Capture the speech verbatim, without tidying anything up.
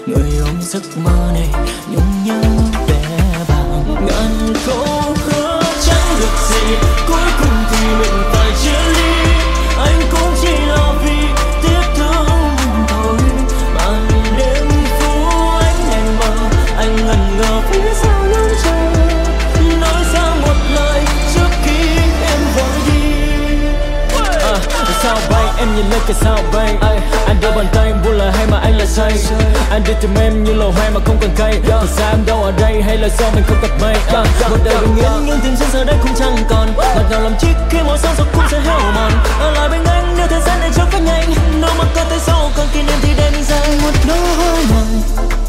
người ôm giấc mơ này nhung nhớ vẻ vàng. Ngàn câu hứa chẳng được gì, cuối cùng thì mình phải chia ly. Anh cũng chỉ là vì tiếc thương mình thôi, mà đêm phố anh đèn mờ, anh ngẩn ngơ phía sau lưng trời, nói ra một lời trước khi em vội đi. À, sao vậy em nhìn lên cái sao vậy? Anh đưa bàn tay buông lời hay mà anh lại say? Anh đi tìm em như lầu hoa mà không cần cây. Thì sao em đâu ở đây hay là do mình không gặp mây? À, một đời bình yên nhưng tình duyên giờ đây cũng chẳng còn. Ngọt ngào làm chi khi mỗi sáng giấc cũng sẽ héo mòn. Ở lại bên anh nếu thời gian này trôi quá nhanh, đâu mà có tới sau còn kỷ niệm thì để mình dành một nỗi hoài